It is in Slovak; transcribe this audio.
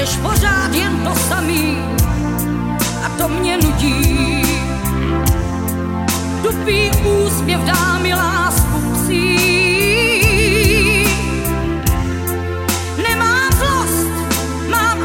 chceš pořád jen to samý a to mě nudí. Tupý úsměv dá